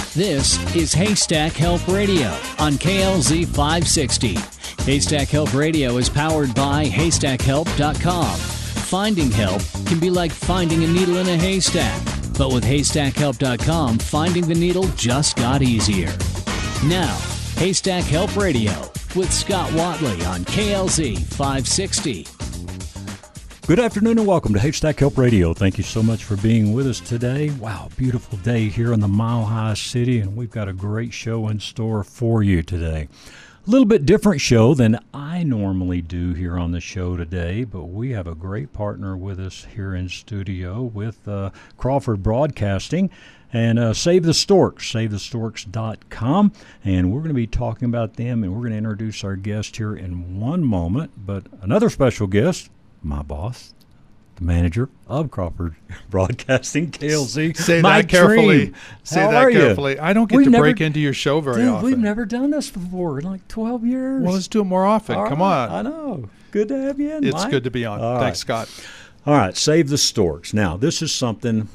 This is Haystack Help Radio on KLZ 560. Haystack Help Radio is powered by HaystackHelp.com. Finding help can be like finding a needle in a haystack, but with HaystackHelp.com, finding the needle just got easier. Now, Haystack Help Radio with Scott Watley on KLZ 560. Good afternoon and welcome to Haystack Help Radio. Thank you so much for being with us today. Wow, beautiful day here in the Mile High City, and we've got a great show in store for you today. A little bit different show than I normally do here on the show today, but we have a great partner with us here in studio with Crawford Broadcasting and Save the Storks, SaveTheStorks.com, and we're going to be talking about them, and we're going to introduce our guest here in one moment. But another special guest, my boss, the manager of Crawford Broadcasting, KLZ. Say Mike that carefully. Dream. Say How that are carefully. You? I don't get to break into your show very often. We've never done this before in like 12 years. Well, let's do it more often. All Come right, on. I know. Good to have you in, It's Mike. good to be on. All Thanks, right. Scott. All right, Save the Storks. Now, this is something,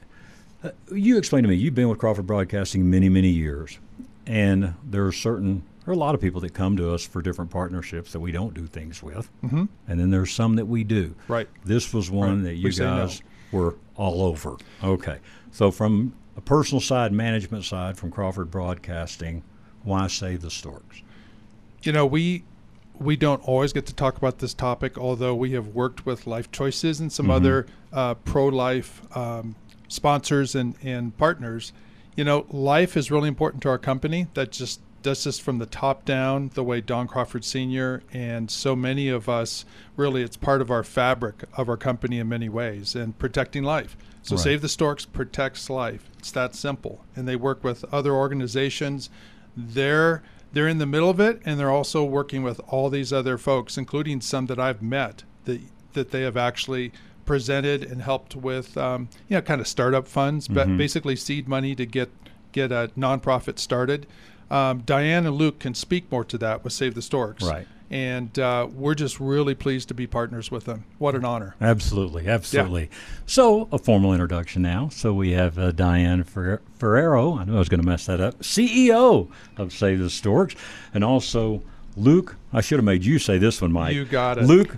you explain to me, you've been with Crawford Broadcasting many, many years, and there are a lot of people that come to us for different partnerships that we don't do things with, and then there's some that we do. Right. This was one that you We say no. guys were all over. Okay. So from a personal side, management side, from Crawford Broadcasting, why Save the Storks? You know, we don't always get to talk about this topic, although we have worked with Life Choices and some other pro-life sponsors and partners. You know, life is really important to our company. That just does this from the top down, the way Don Crawford Sr. and so many of us, really, it's part of our fabric of our company in many ways, and protecting life. So Right. Save the Storks protects life. It's that simple. And they work with other organizations. They're in the middle of it, and they're also working with all these other folks, including some that I've met that they have actually presented and helped with, kind of startup funds, but basically seed money to get a nonprofit started. Diane and Luke can speak more to that with Save the Storks. Right. And we're just really pleased to be partners with them. What an honor. Absolutely. So, a formal introduction now. So, we have Diane Ferrero, I knew I was going to mess that up, CEO of Save the Storks, and also Luke, I should have made you say this one, Mike. You got it. Luke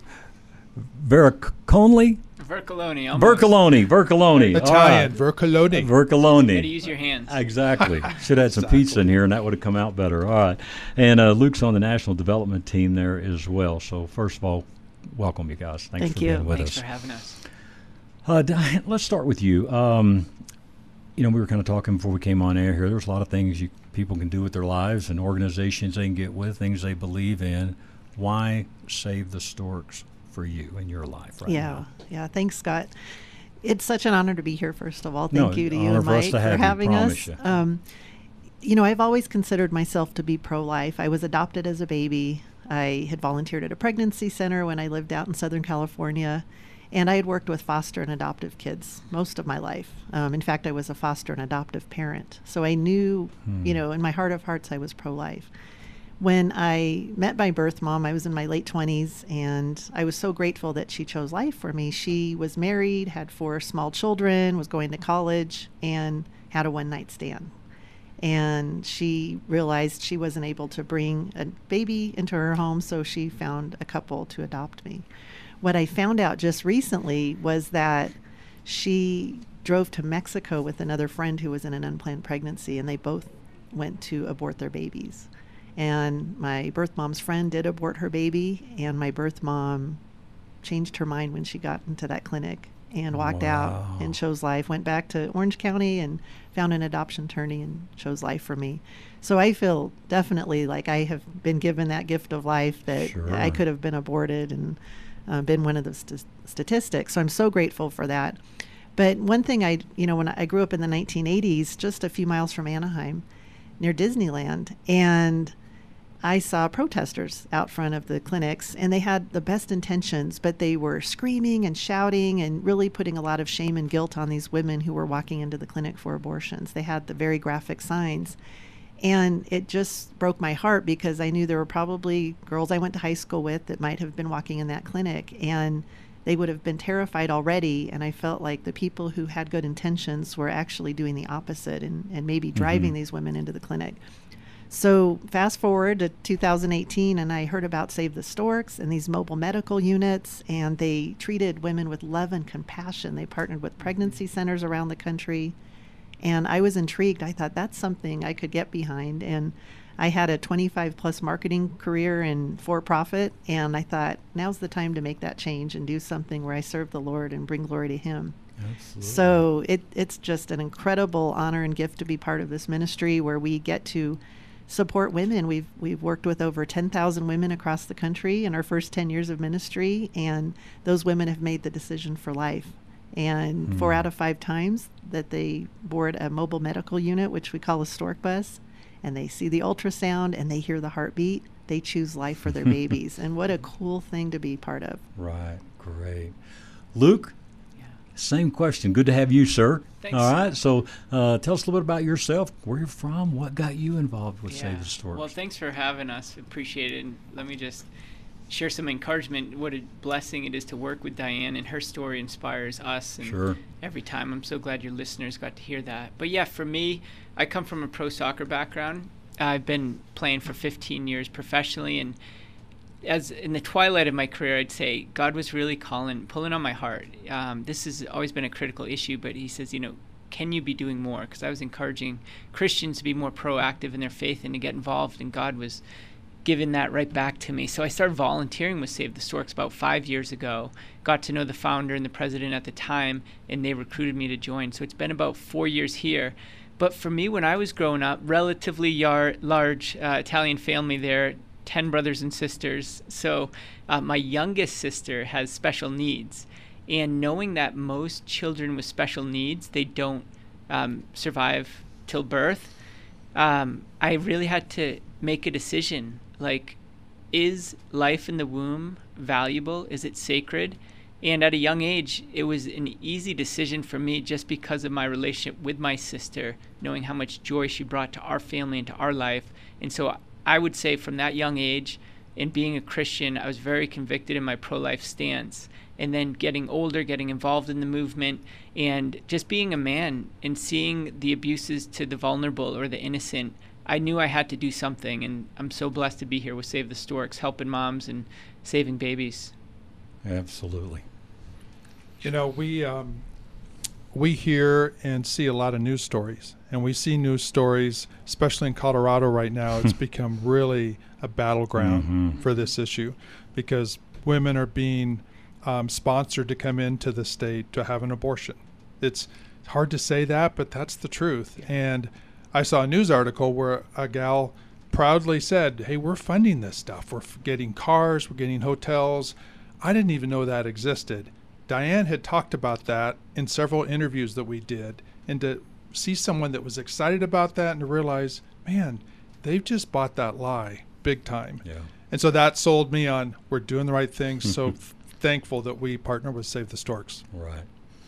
Vercoloni. Vercoloni. Almost. Vercoloni. Italian, Vercoloni. Vercoloni. Way to use your hands. Exactly. Should have had some pizza in here, and that would have come out better. All right. And Luke's on the national development team there as well. So, first of all, welcome, you guys. Thanks for being with Thanks us. for having us. Diane, let's start with you. We were kind of talking before we came on air here. There's a lot of things people can do with their lives and organizations they can get with, things they believe in. Why Save the Storks for you in your life right now? Yeah. Thanks, Scott. It's such an honor to be here, first of all. Thank you to you honor and for us Mike to have for you, having us. promise you. I've always considered myself to be pro-life. I was adopted as a baby. I had volunteered at a pregnancy center when I lived out in Southern California, and I had worked with foster and adoptive kids most of my life. In fact, I was a foster and adoptive parent. So I knew, in my heart of hearts, I was pro-life. When I met my birth mom, I was in my late 20s, and I was so grateful that she chose life for me. She was married, had 4 small children, was going to college, and had a one-night stand. And she realized she wasn't able to bring a baby into her home, so she found a couple to adopt me. What I found out just recently was that she drove to Mexico with another friend who was in an unplanned pregnancy, and they both went to abort their babies. And my birth mom's friend did abort her baby, and my birth mom changed her mind when she got into that clinic and walked out and chose life, went back to Orange County and found an adoption attorney and chose life for me. So I feel definitely like I have been given that gift of life, that I could have been aborted and been one of the statistics. So I'm so grateful for that. But one thing when I grew up in the 1980s, just a few miles from Anaheim, near Disneyland, and I saw protesters out front of the clinics, and they had the best intentions, but they were screaming and shouting and really putting a lot of shame and guilt on these women who were walking into the clinic for abortions. They had the very graphic signs. And it just broke my heart, because I knew there were probably girls I went to high school with that might have been walking in that clinic. And they would have been terrified already. And I felt like the people who had good intentions were actually doing the opposite and maybe driving these women into the clinic. So fast forward to 2018, and I heard about Save the Storks and these mobile medical units, and they treated women with love and compassion. They partnered with pregnancy centers around the country, and I was intrigued. I thought that's something I could get behind, and I had a 25-plus marketing career in for-profit, and I thought now's the time to make that change and do something where I serve the Lord and bring glory to Him. Absolutely. So it's just an incredible honor and gift to be part of this ministry where we get to support women. We've worked with over 10,000 women across the country in our first 10 years of ministry, and those women have made the decision for life. And 4 out of 5 times that they board a mobile medical unit, which we call a stork bus, and they see the ultrasound and they hear the heartbeat, they choose life for their babies. And what a cool thing to be part of. Right. Great. Luke? Same question. Good to have you, sir. Thanks. All right. So tell us a little bit about yourself, where you're from, what got you involved with Save the Storks. Well, thanks for having us. Appreciate it. And let me just share some encouragement. What a blessing it is to work with Diane, and her story inspires us. And Sure. every time. I'm so glad your listeners got to hear that. But yeah, for me, I come from a pro soccer background. I've been playing for 15 years professionally, and as in the twilight of my career, I'd say God was really pulling on my heart. This has always been a critical issue, but He says, can you be doing more? Because I was encouraging Christians to be more proactive in their faith and to get involved, and God was giving that right back to me. So I started volunteering with Save the Storks about 5 years ago, got to know the founder and the president at the time, and they recruited me to join. So it's been about 4 years here. But for me, when I was growing up, relatively large Italian family there, 10 brothers and sisters. So my youngest sister has special needs. And knowing that most children with special needs, they don't survive till birth, I really had to make a decision. Like, is life in the womb valuable? Is it sacred? And at a young age, it was an easy decision for me just because of my relationship with my sister, knowing how much joy she brought to our family and to our life. And so I would say from that young age, and being a Christian, I was very convicted in my pro-life stance. And then getting older, getting involved in the movement, and just being a man and seeing the abuses to the vulnerable or the innocent, I knew I had to do something. And I'm so blessed to be here with Save the Storks, helping moms and saving babies. Absolutely. We hear and see a lot of news stories, and we see news stories, especially in Colorado right now. It's become really a battleground for this issue because women are being sponsored to come into the state to have an abortion. It's hard to say that, but that's the truth. And I saw a news article where a gal proudly said, hey, we're funding this stuff. We're getting cars, we're getting hotels. I didn't even know that existed. Diane had talked about that in several interviews that we did, and to see someone that was excited about that and to realize, man, they've just bought that lie big time. Yeah. And so that sold me on we're doing the right thing. So thankful that we partner with Save the Storks. Right.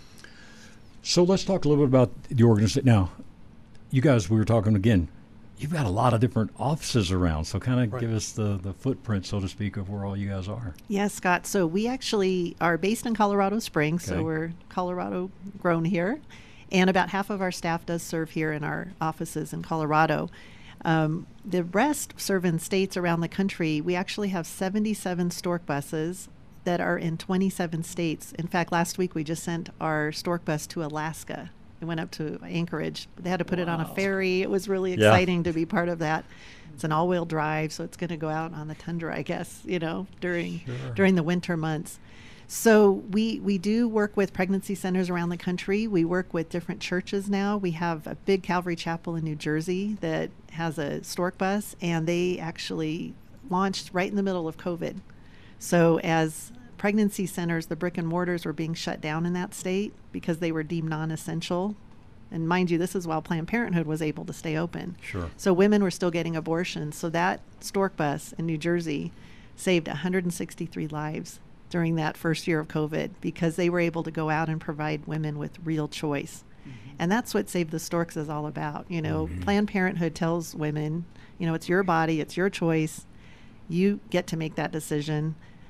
So let's talk a little bit about the organization. Now, you guys, we were talking again, you've got a lot of different offices around. So kind of give us the footprint, so to speak, of where all you guys are. Yes, Scott. So we actually are based in Colorado Springs. Okay. So we're Colorado grown here. And about half of our staff does serve here in our offices in Colorado. The rest serve in states around the country. We actually have 77 stork buses that are in 27 states. In fact, last week we just sent our stork bus to Alaska. It went up to Anchorage. They had to put it on a ferry. It was really exciting to be part of that. It's an all-wheel drive, so it's going to go out on the tundra, I guess, during the winter months. So we do work with pregnancy centers around the country. We work with different churches now. We have a big Calvary Chapel in New Jersey that has a stork bus, and they actually launched right in the middle of COVID. So as pregnancy centers, the brick and mortars were being shut down in that state because they were deemed non-essential. And mind you, this is while Planned Parenthood was able to stay open. Sure. So women were still getting abortions. So that stork bus in New Jersey saved 163 lives during that first year of COVID because they were able to go out and provide women with real choice. And that's what Save the Storks is all about. Planned Parenthood tells women, it's your body, it's your choice. You get to make that decision.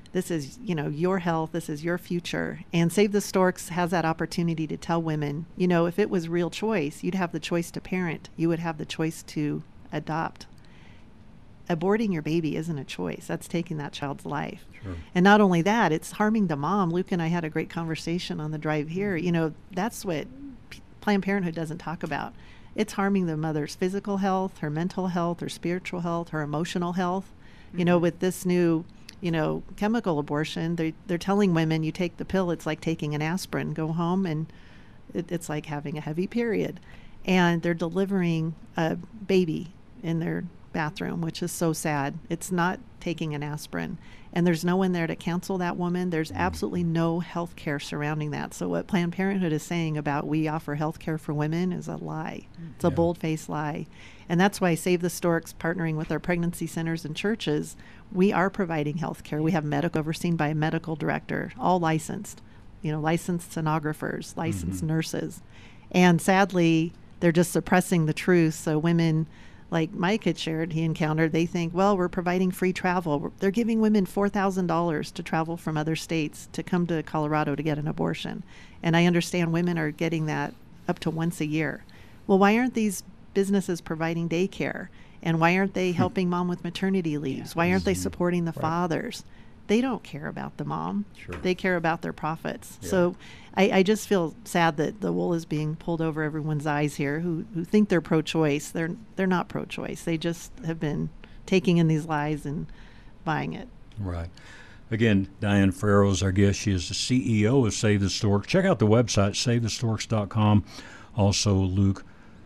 This is, your health. This is your future. And Save the Storks has that opportunity to tell women, if it was real choice, you'd have the choice to parent. You would have the choice to adopt. Aborting your baby isn't a choice. That's taking that child's life. Sure. And not only that, it's harming the mom. Luke and I had a great conversation on the drive here. That's what Planned Parenthood doesn't talk about. It's harming the mother's physical health, her mental health, her spiritual health, her emotional health. With this new chemical abortion, they're telling women, you take the pill, it's like taking an aspirin, go home, and it's like having a heavy period. And they're delivering a baby in their bathroom, which is so sad. It's not taking an aspirin. And there's no one there to counsel that woman. There's absolutely no health care surrounding that. So what Planned Parenthood is saying about we offer health care for women is a lie. It's a bold-faced lie. And that's why Save the Storks, partnering with our pregnancy centers and churches, we are providing health care. We have medical overseen by a medical director, all licensed, licensed sonographers, licensed nurses. And sadly, they're just suppressing the truth. So women, like Mike had shared, he encountered, they think, well, we're providing free travel. They're giving women $4,000 to travel from other states to come to Colorado to get an abortion. And I understand women are getting that up to once a year. Well, why aren't these businesses providing daycare? And why aren't they helping mom with maternity leaves? Why aren't they supporting the fathers? They don't care about the mom. Sure. They care about their profits. Yeah. So I just feel sad that the wool is being pulled over everyone's eyes here who think they're pro-choice. They're not pro-choice. They just have been taking in these lies and buying it. Right. Again, Diane Farrow is our guest. She is the CEO of Save the Storks. Check out the website, SaveTheStorks.com. Also, Luke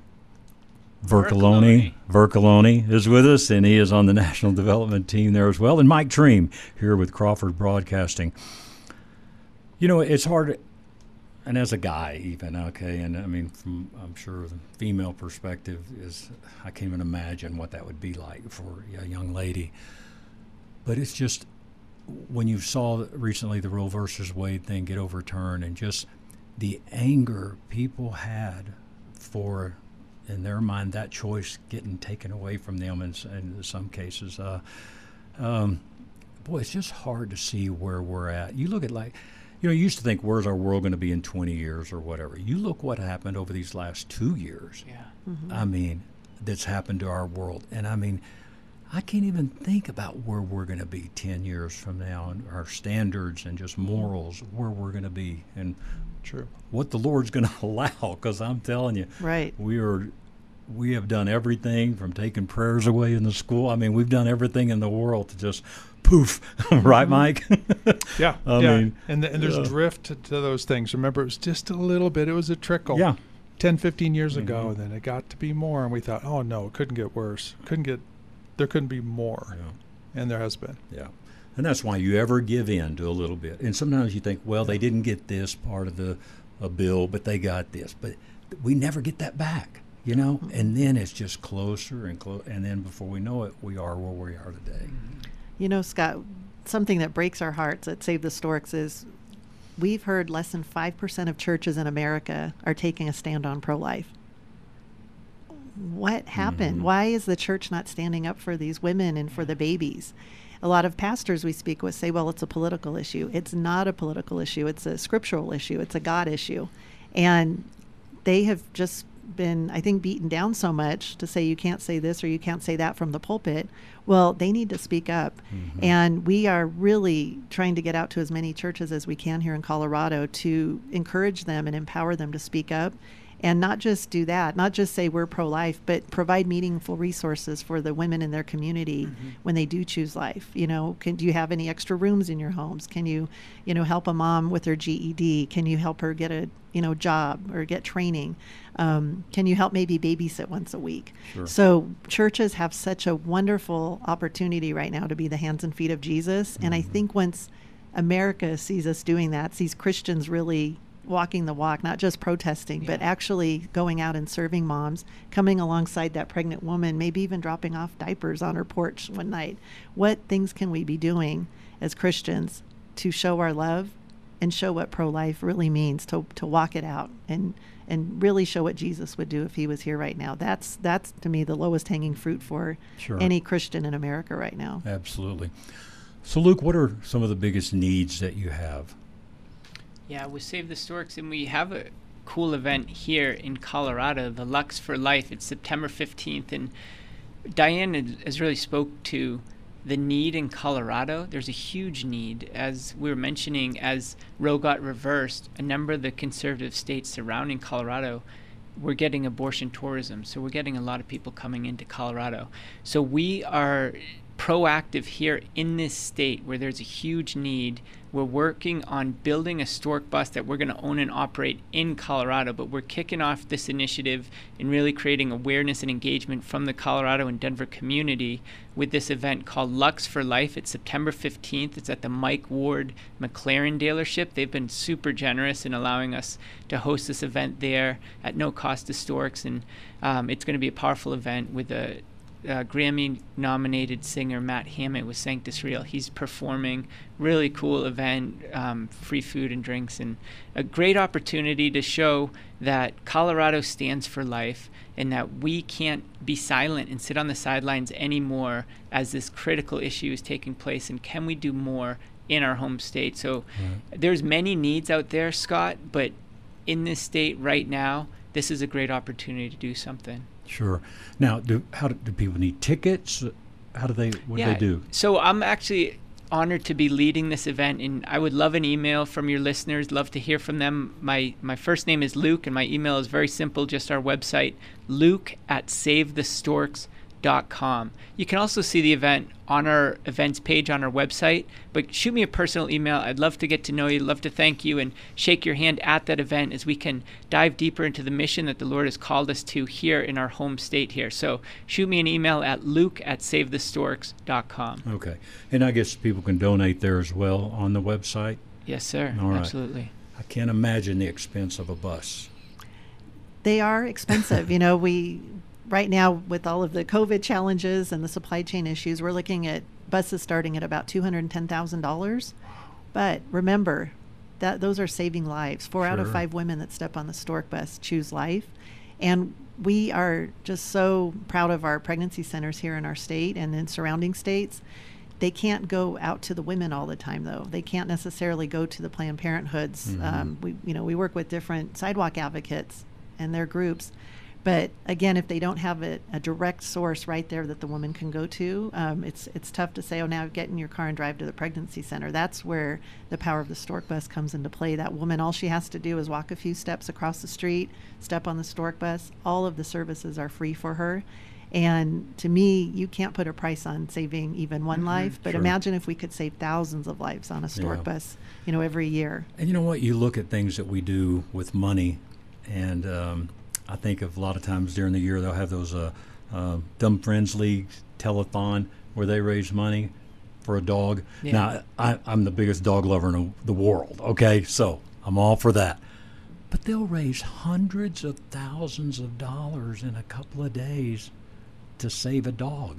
Vercoloni is with us, and he is on the national development team there as well. And Mike Treem here with Crawford Broadcasting. It's hard, and as a guy even, okay, and I mean, from I'm sure the female perspective is, I can't even imagine what that would be like for a young lady. But it's just, when you saw recently the Roe versus Wade thing get overturned, and just the anger people had for, in their mind, that choice getting taken away from them in some cases. Boy, it's just hard to see where we're at. You look at you used to think, where's our world going to be in 20 years or whatever. You look what happened over these last 2 years. Yeah. Mm-hmm. I mean, that's happened to our world. And I mean, I can't even think about where we're going to be 10 years from now, and our standards and just morals, where we're going to be. And True. what the Lord's going to allow, because I'm telling you, Right. we have done everything from taking prayers away in the school. I mean, we've done everything in the world to just poof, right, Mike? Yeah. I mean, and there's drift to those things. Remember, it was just a little bit. It was a trickle. Yeah. 10, 15 years ago, and then it got to be more, and we thought, oh, no, it couldn't get worse. There couldn't be more. Yeah. And there has been. Yeah. And that's why you ever give in to a little bit. And sometimes you think, well, they didn't get this part of a bill, but they got this. But we never get that back, And then it's just closer and closer. And then before we know it, we are where we are today. Scott, something that breaks our hearts at Save the Storks is we've heard less than 5% of churches in America are taking a stand on pro-life. What happened? Mm-hmm. Why is the church not standing up for these women and for the babies? A lot of pastors we speak with say, well, it's a political issue. It's not a political issue. It's a scriptural issue. It's a God issue. And they have just been, I think, beaten down so much to say you can't say this or you can't say that from the pulpit. Well, they need to speak up. Mm-hmm. And we are really trying to get out to as many churches as we can here in Colorado to encourage them and empower them to speak up. And not just do that, not just say we're pro-life, but provide meaningful resources for the women in their community when they do choose life. Do you have any extra rooms in your homes? Can you, help a mom with her GED? Can you help her get a, job or get training? Can you help maybe babysit once a week? Sure. So churches have such a wonderful opportunity right now to be the hands and feet of Jesus. And I think once America sees us doing that, sees Christians really walking the walk, not just protesting, but actually going out and serving moms, coming alongside that pregnant woman, maybe even dropping off diapers on her porch one night. What things can we be doing as Christians to show our love and show what pro-life really means, to walk it out and really show what Jesus would do if he was here right now? That's to me the lowest hanging fruit for any Christian in America right now. Absolutely. So, Luke, what are some of the biggest needs that you have? Yeah, we Save the Storks, and we have a cool event here in Colorado, the Lux for Life. It's September 15th, and Diane has really spoke to the need in Colorado. There's a huge need. As we were mentioning, as Roe got reversed, a number of the conservative states surrounding Colorado we're getting abortion tourism. So we're getting a lot of people coming into Colorado. So we are proactive here in this state where there's a huge need. We're working on building a stork bus that we're going to own and operate in Colorado, but we're kicking off this initiative and really creating awareness and engagement from the Colorado and Denver community with this event called Lux for Life. It's September 15th. It's at the Mike Ward McLaren dealership. They've been super generous in allowing us to host this event there at no cost to storks, and it's going to be a powerful event with a Grammy-nominated singer Matt Hammett with Sanctus Real. He's performing. Really cool event, free food and drinks, and a great opportunity to show that Colorado stands for life and that we can't be silent and sit on the sidelines anymore as this critical issue is taking place, and can we do more in our home state? So there's many needs out there, Scott, but in this state right now, this is a great opportunity to do something. Sure. Now, do people need tickets? What do they do? So I'm actually honored to be leading this event, and I would love an email from your listeners. Love to hear from them. My first name is Luke, and my email is very simple, just our website, luke@savethestorks.com. You can also see the event on our events page on our website, but shoot me a personal email. I'd love to get to know you, love to thank you, and shake your hand at that event as we can dive deeper into the mission that the Lord has called us to here in our home state here. So shoot me an email at luke@savethestorks.com. Okay. And I guess people can donate there as well on the website? Yes, sir. All right. Absolutely. I can't imagine the expense of a bus. They are expensive. Right now, with all of the COVID challenges and the supply chain issues, we're looking at buses starting at about $210,000. But remember that those are saving lives. 4 out of 5 women that step on the stork bus choose life. And we are just so proud of our pregnancy centers here in our state and in surrounding states. They can't go out to the women all the time, though. They can't necessarily go to the Planned Parenthoods. Mm-hmm. We work with different sidewalk advocates and their groups. But again, if they don't have a direct source right there that the woman can go to, it's tough to say, oh, now get in your car and drive to the pregnancy center. That's where the power of the stork bus comes into play. That woman, all she has to do is walk a few steps across the street, step on the stork bus. All of the services are free for her. And to me, you can't put a price on saving even one life, but imagine if we could save thousands of lives on a stork bus, every year. And you know what? You look at things that we do with money, and I think of a lot of times during the year they'll have those Dumb Friends League telethon where they raise money for a dog. Yeah. Now, I'm the biggest dog lover in the world, okay? So I'm all for that. But they'll raise hundreds of thousands of dollars in a couple of days to save a dog.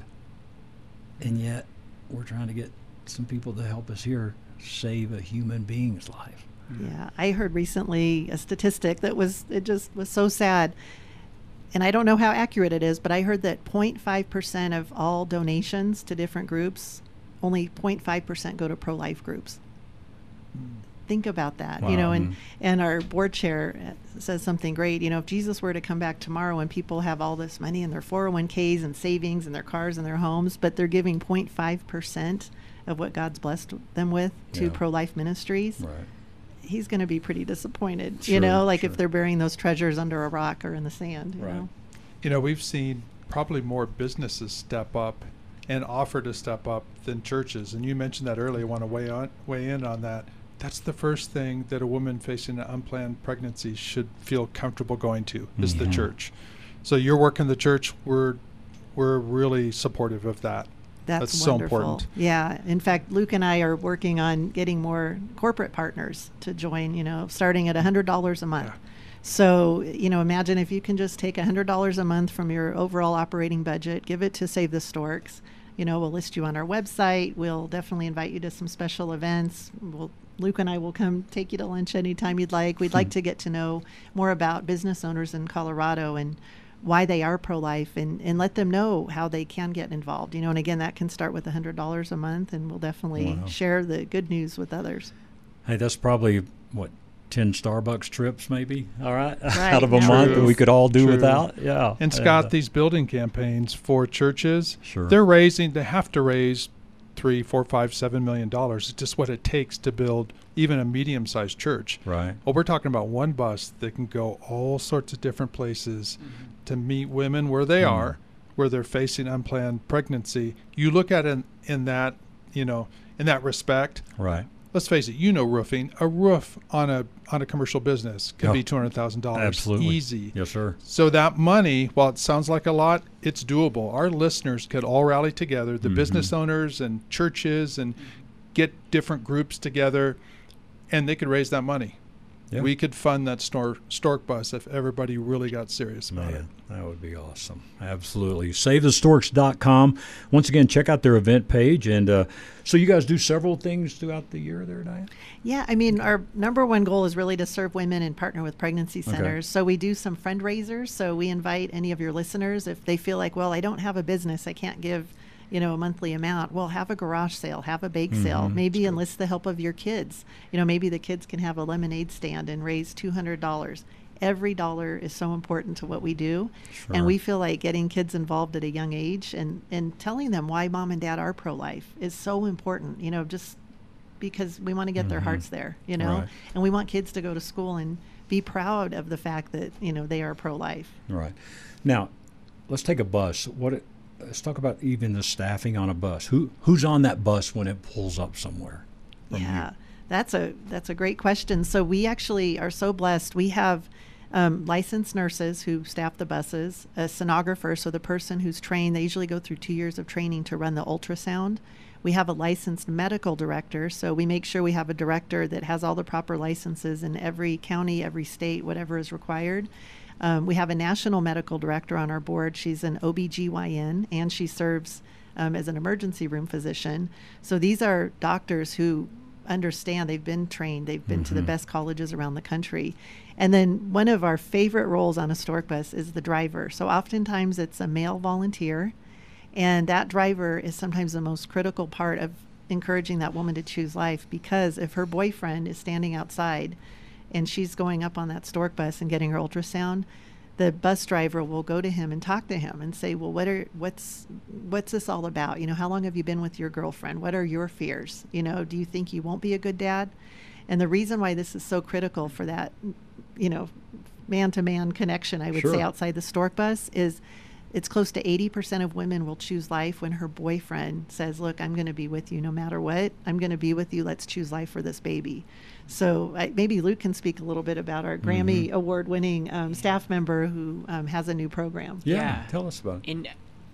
And yet we're trying to get some people to help us here save a human being's life. Yeah, I heard recently a statistic that just was so sad. And I don't know how accurate it is, but I heard that 0.5% of all donations to different groups, only 0.5% go to pro-life groups. Think about that, wow. And our board chair says something great. If Jesus were to come back tomorrow and people have all this money in their 401ks and savings and their cars and their homes, but they're giving 0.5% of what God's blessed them with to pro-life ministries. Right. He's going to be pretty disappointed, Sure. if they're burying those treasures under a rock or in the sand. Right. We've seen probably more businesses step up and offer to step up than churches. And you mentioned that earlier. I want to weigh in on that. That's the first thing that a woman facing an unplanned pregnancy should feel comfortable going to is the church. So your work in the church, we're really supportive of that. That's so important. Yeah. In fact, Luke and I are working on getting more corporate partners to join, starting at $100 a month. Yeah. So, imagine if you can just take $100 a month from your overall operating budget, give it to Save the Storks. We'll list you on our website. We'll definitely invite you to some special events. Luke and I will come take you to lunch anytime you'd like. We'd like to get to know more about business owners in Colorado, and why they are pro-life and let them know how they can get involved. And again, that can start with $100 a month, and we'll definitely share the good news with others. Hey, that's probably, 10 Starbucks trips maybe, all right, Right. out of a month that we could all do True. without. Yeah. And Scott, these building campaigns for churches, Sure. they have to raise $3, $4, $5, $7 million. It's just what it takes to build even a medium-sized church. Right. Well, we're talking about one bus that can go all sorts of different places to meet women where they are, where they're facing unplanned pregnancy. You look at it in that, in that respect. Right. Let's face it, roofing. A roof on a commercial business could be $200,000. Absolutely. Easy. Yes, sir. So that money, while it sounds like a lot, it's doable. Our listeners could all rally together, the business owners and churches, and get different groups together, and they could raise that money. Yeah. We could fund that stork bus if everybody really got serious about it. That would be awesome. Absolutely. SaveTheStorks.com. Once again, check out their event page. And so you guys do several things throughout the year there, Diane? Yeah, our number one goal is really to serve women and partner with pregnancy centers. So we do some fundraisers. So we invite any of your listeners, if they feel like, well, I don't have a business, I can't give a monthly amount. Well, have a garage sale, have a bake sale, maybe enlist the help of your kids. Maybe the kids can have a lemonade stand and raise $200. Every dollar is so important to what we do. Sure. And we feel like getting kids involved at a young age and telling them why mom and dad are pro-life is so important, just because we want to get their hearts there, Right. and we want kids to go to school and be proud of the fact that, they are pro-life. Right. Now, let's take a bus. Let's talk about even the staffing on a bus. Who's on that bus when it pulls up somewhere? Yeah, that's a great question. So we actually are so blessed. We have licensed nurses who staff the buses, a sonographer, so the person who's trained, they usually go through 2 years of training to run the ultrasound. We have a licensed medical director, so we make sure we have a director that has all the proper licenses in every county, every state, whatever is required. We have a national medical director on our board. She's an OBGYN, and she serves as an emergency room physician. So these are doctors who understand, they've been trained, they've been to the best colleges around the country. And then one of our favorite roles on a stork bus is the driver. So oftentimes it's a male volunteer, and that driver is sometimes the most critical part of encouraging that woman to choose life, because if her boyfriend is standing outside and she's going up on that stork bus and getting her ultrasound, the bus driver will go to him and talk to him and say, well, what's this all about? How long have you been with your girlfriend? What are your fears? Do you think you won't be a good dad? And the reason why this is so critical for that, man-to-man connection, I would say, outside the stork bus is it's close to 80% of women will choose life when her boyfriend says, look, I'm going to be with you no matter what. I'm going to be with you. Let's choose life for this baby. So maybe Luke can speak a little bit about our Grammy award-winning staff member who has a new program. Yeah. Tell us about it.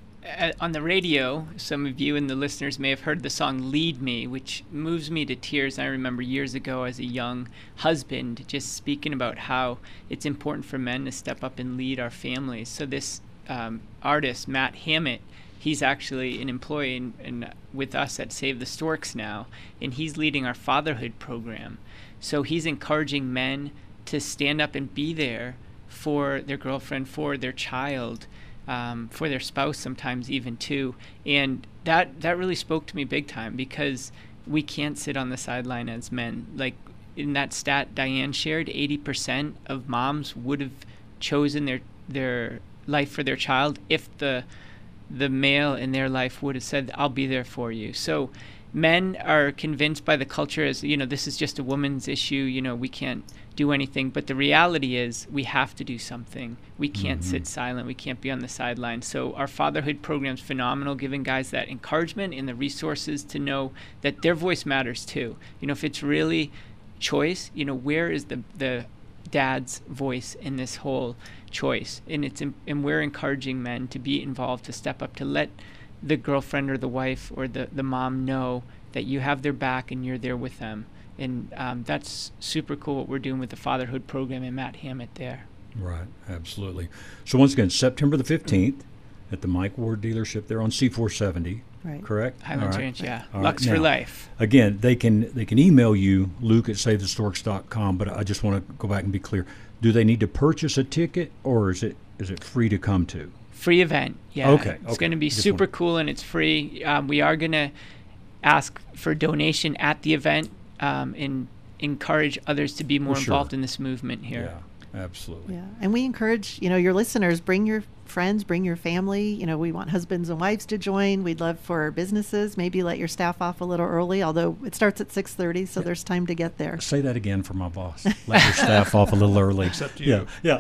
On the radio, some of you and the listeners may have heard the song Lead Me, which moves me to tears. I remember years ago as a young husband just speaking about how it's important for men to step up and lead our families. So this artist, Matt Hammett, he's actually an employee with us at Save the Storks now, and he's leading our fatherhood program. So he's encouraging men to stand up and be there for their girlfriend, for their child, for their spouse sometimes even too. And that really spoke to me big time, because we can't sit on the sideline as men. Like in that stat Diane shared, 80% of moms would have chosen their life for their child if the male in their life would have said, I'll be there for you. So men are convinced by the culture as, this is just a woman's issue, we can't do anything. But the reality is we have to do something. We can't sit silent. We can't be on the sidelines. So our fatherhood program's phenomenal, giving guys that encouragement and the resources to know that their voice matters too. If it's really choice, where is the dad's voice in this whole choice? And we're encouraging men to be involved, to step up, to let the girlfriend or the wife or the mom know that you have their back and you're there with them. And that's super cool what we're doing with the fatherhood program and Matt Hammett there. Right, absolutely. So once again, September the 15th at the Mike Ward dealership there on C470. Right. Correct? Highlands All right. Ranch, yeah. All Lux right. for Now, life. Again, they can email you, Luke at SaveTheStorks.com, but I just want to go back and be clear. do they need to purchase a ticket, or is it free to come to? Free event, yeah. Okay. It's going to be super cool, and it's free. We are going to ask for donation at the event and encourage others to be more involved in this movement here. Yeah, absolutely. Yeah, and we encourage, your listeners, bring your friends, bring your family. We want husbands and wives to join. We'd love for businesses, maybe let your staff off a little early, although it starts at 6:30, so there's time to get there. Say that again for my boss. Let your staff off a little early. Except you. Yeah.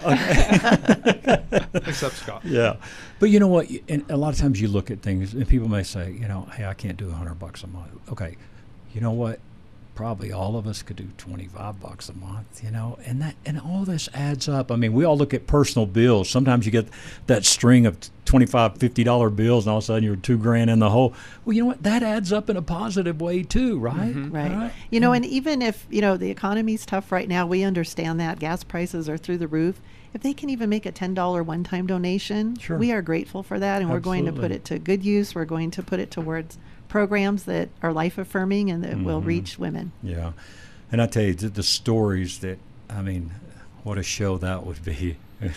Okay. Except Scott. Yeah. But you know what? And a lot of times you look at things, and people may say, hey, I can't do $100 a month. Okay. You know what? Probably all of us could do $25 a month, and all this adds up. I mean, we all look at personal bills. Sometimes you get that string of $25, $50 bills, and all of a sudden you're $2,000 in the hole. Well, you know what? That adds up in a positive way too, right? Mm-hmm. Right. And even if the economy's tough right now, we understand that gas prices are through the roof. If they can even make a $10 one-time donation, we are grateful for that, and we're going to put it to good use. We're going to put it towards programs that are life-affirming and that will reach women. Yeah. And I tell you, the stories what a show that would be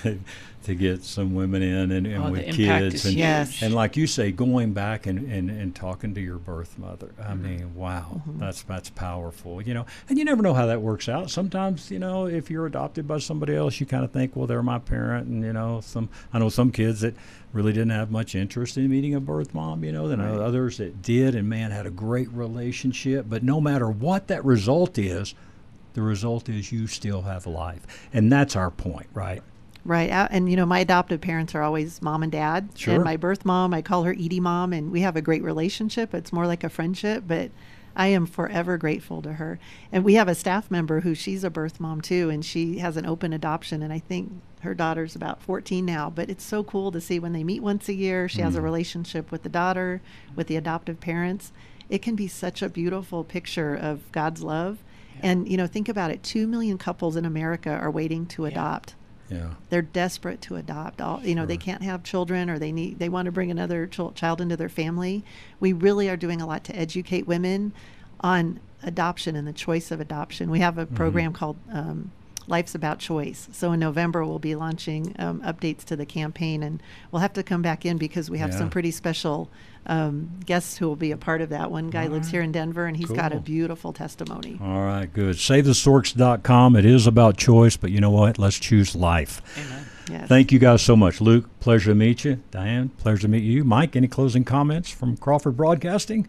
to get some women in and with kids. And like you say, going back and talking to your birth mother. I mean, wow, that's powerful, And you never know how that works out. Sometimes, if you're adopted by somebody else, you kind of think, well, they're my parent. And, I know some kids that really didn't have much interest in meeting a birth mom, than others that did and, man, had a great relationship. But no matter what that result is, the result is you still have life. And that's our point, right? Right. And, my adoptive parents are always mom and dad. Sure. And my birth mom, I call her Edie Mom, and we have a great relationship. It's more like a friendship, but I am forever grateful to her. And we have a staff member who she's a birth mom too, and she has an open adoption, and I think her daughter's about 14 now. But it's so cool to see when they meet once a year. She has a relationship with the daughter, with the adoptive parents. It can be such a beautiful picture of God's love. Yeah. And, think about it. 2 million couples in America are waiting to adopt. Yeah. They're desperate to adopt. They can't have children, or they want to bring another child into their family. We really are doing a lot to educate women on adoption and the choice of adoption. We have a program called Life's About Choice. So in November, we'll be launching updates to the campaign, and we'll have to come back in because we have some pretty special guests who will be a part of that. One guy lives here in Denver, and he's got a beautiful testimony. All right, good. SaveTheStorks.com. It is about choice, but you know what? Let's choose life. Amen. Yes. Thank you guys so much. Luke, pleasure to meet you. Diane, pleasure to meet you. Mike, any closing comments from Crawford Broadcasting?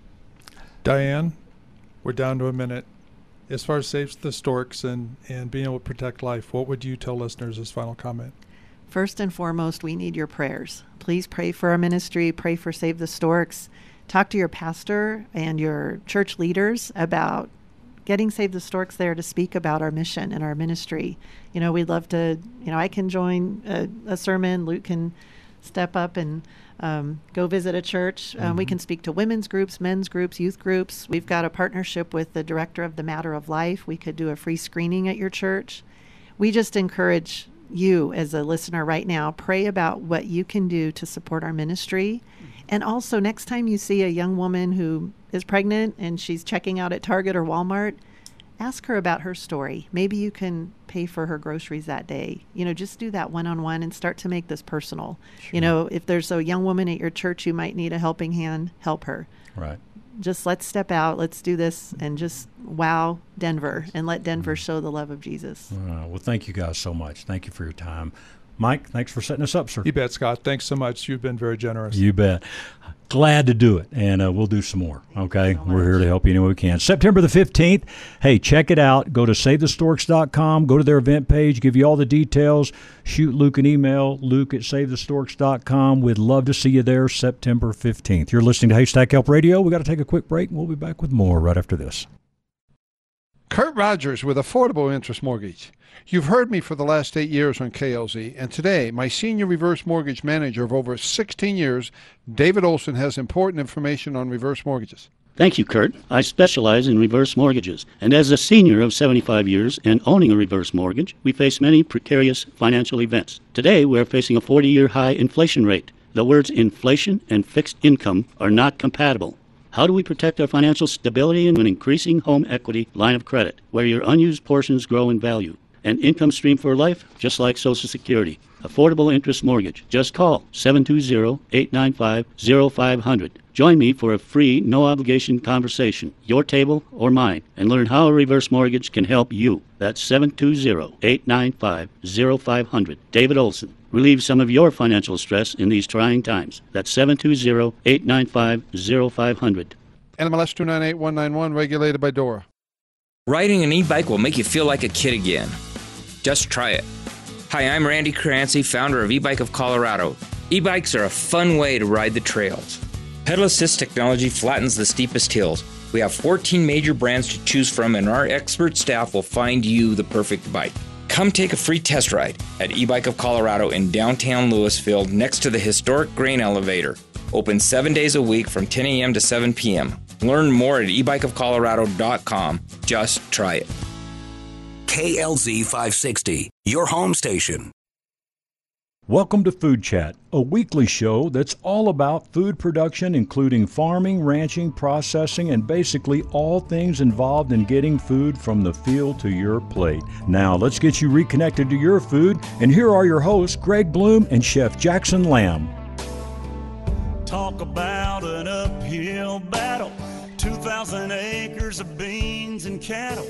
Diane, we're down to a minute. As far as Save the Storks and being able to protect life, what would you tell listeners as final comment? First and foremost, we need your prayers. Please pray for our ministry. Pray for Save the Storks. Talk to your pastor and your church leaders about getting Save the Storks there to speak about our mission and our ministry. We'd love to, I can join a sermon. Luke can step up and go visit a church. We can speak to women's groups, men's groups, youth groups. We've got a partnership with the director of the Matter of Life. We could do a free screening at your church. We just encourage you as a listener right now, pray about what you can do to support our ministry. And also, next time you see a young woman who is pregnant and she's checking out at Target or Walmart, ask her about her story. Maybe you can pay for her groceries that day. Just do that one-on-one and start to make this personal. Sure. If there's a young woman at your church who might need a helping hand, help her. Right. Just let's step out, let's do this, and just wow Denver, and let Denver show the love of Jesus. Well, thank you guys so much. Thank you for your time. Mike, thanks for setting us up, sir. You bet, Scott. Thanks so much. You've been very generous. You bet. Glad to do it, and we'll do some more, okay? We're here to help you any way we can. September the 15th, hey, check it out. Go to SaveTheStorks.com, go to their event page, give you all the details. Shoot Luke an email, Luke@SaveTheStorks.com. We'd love to see you there September 15th. You're listening to Haystack Help Radio. We've got to take a quick break, and we'll be back with more right after this. Kurt Rogers with Affordable Interest Mortgage. You've heard me for the last 8 years on KLZ, and today, my senior reverse mortgage manager of over 16 years, David Olson, has important information on reverse mortgages. Thank you, Kurt. I specialize in reverse mortgages, and as a senior of 75 years and owning a reverse mortgage, we face many precarious financial events. Today, we are facing a 40-year high inflation rate. The words inflation and fixed income are not compatible. How do we protect our financial stability in an increasing home equity line of credit, where your unused portions grow in value? An income stream for life, just like Social Security. Affordable interest mortgage. Just call 720-895-0500. Join me for a free, no-obligation conversation, your table or mine, and learn how a reverse mortgage can help you. That's 720-895-0500. David Olson. Relieve some of your financial stress in these trying times. That's 720-895-0500. NMLS 298191, regulated by DORA. Riding an e-bike will make you feel like a kid again. Just try it. Hi, I'm Randy Crancy, founder of E-Bike of Colorado. E-bikes are a fun way to ride the trails. Pedal assist technology flattens the steepest hills. We have 14 major brands to choose from, and our expert staff will find you the perfect bike. Come take a free test ride at E-Bike of Colorado in downtown Louisville next to the historic grain elevator. Open 7 days a week from 10 a.m. to 7 p.m. Learn more at ebikeofcolorado.com. Just try it. KLZ 560, your home station. Welcome to Food Chat, a weekly show that's all about food production, including farming, ranching, processing, and basically all things involved in getting food from the field to your plate. Now, let's get you reconnected to your food, and here are your hosts, Greg Bloom and Chef Jackson Lamb. Talk about an uphill battle, 2,000 acres of beans and cattle.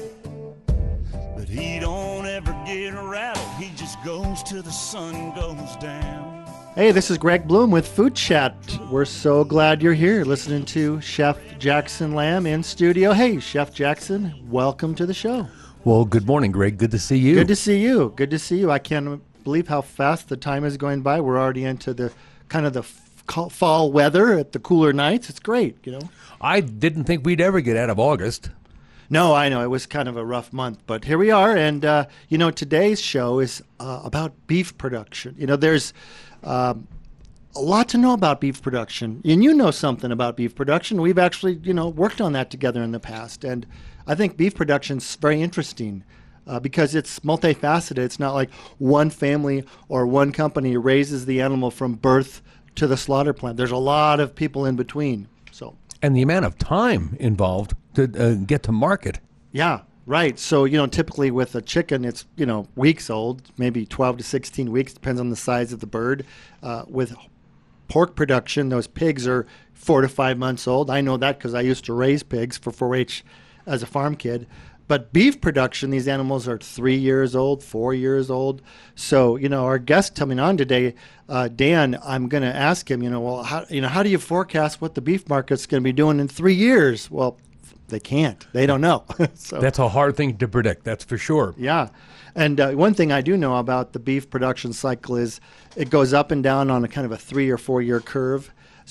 But he don't ever get rattled, he just goes till the sun goes down. Hey, this is Greg Bloom with Food Chat. We're so glad you're here listening to Chef Jackson Lamb in studio. Hey, Chef Jackson, welcome to the show. Well, good morning, Greg. Good to see you. Good to see you. Good to see you. I can't believe how fast the time is going by. We're already into the kind of the fall weather at the cooler nights. It's great, you know. I didn't think we'd ever get out of August. No, I know. It was kind of a rough month, but here we are. And, today's show is about beef production. You know, there's a lot to know about beef production. And you know something about beef production. We've actually, worked on that together in the past. And I think beef production's very interesting because it's multifaceted. It's not like one family or one company raises the animal from birth to the slaughter plant. There's a lot of people in between. And the amount of time involved to get to market. Yeah, right. So, typically with a chicken, it's, weeks old, maybe 12 to 16 weeks, depends on the size of the bird. With pork production, those pigs are 4 to 5 months old. I know that because I used to raise pigs for 4-H as a farm kid. But beef production, these animals are 3 years old, 4 years old. So, our guest coming on today, Dan, I'm going to ask him, how do you forecast what the beef market's going to be doing in 3 years? Well, they can't. They don't know. So that's a hard thing to predict, that's for sure. Yeah. And one thing I do know about the beef production cycle is it goes up and down on a kind of a 3 or 4 year curve.